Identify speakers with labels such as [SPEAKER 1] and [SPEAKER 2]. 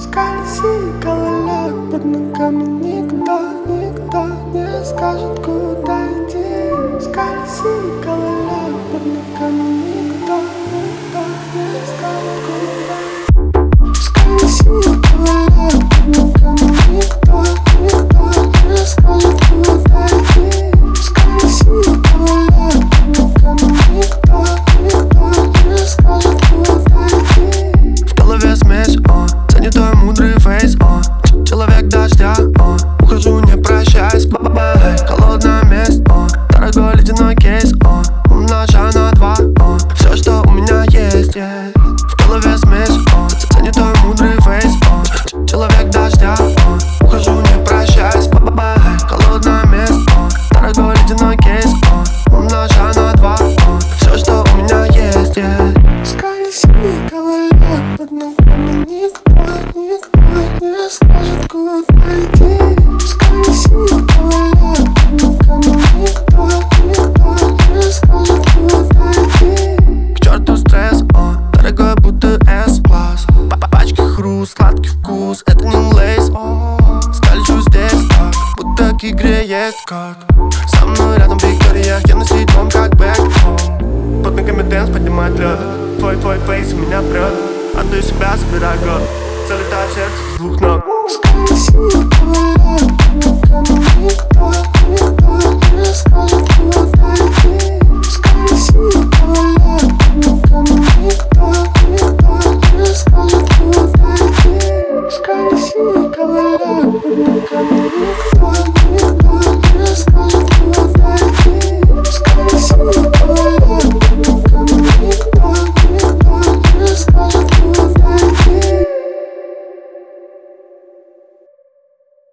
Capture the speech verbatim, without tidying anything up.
[SPEAKER 1] Скользи, гололед, под ногами никто, никто не скажет, куда идти. Скользи, гололед, под ногами никто, никто не скажет, куда идти. Скользи, гололед, под ногами никто, никто не скажет, куда идти. Скользи, гололед, под ногами никто, никто не скажет, куда идти.
[SPEAKER 2] В голове смесь, о, занятой мудрый фейс, о, человек дождя, о, ухожу не прощаясь, ба-ба-бай. Холодная месть, о, дорогой ледяной кейс, о, умножаю на два, о, все, что у меня есть, есть. В голове смесь, о, занятой мудрый фейс, о, человек дождя, о, ухожу не прощаясь, ба-ба-бай. Холодная месть, о, дорогой ледяной кейс, о, умножаю на два, о, все, что у меня есть, есть.
[SPEAKER 1] Скользи, гололед, под ногами никто, никто не скажет, куда идти. Скользи, гололед, под ногами никто, никто не скажет, куда идти.
[SPEAKER 2] К черту стресс, о, дорогой будто S-класс. По пачке хруст, сладкий вкус, это не лейс, о. Скольжу здесь так, будто к игре есть код. Со мной рядом Виктория, я на седьмом как бэкхом. Под ногами дэнс поднимает лед. Твой, твой фейс меня прет. Отдаю себя, собирай год. Залетаю в сердце с двух ног.
[SPEAKER 1] Скользи, гололед,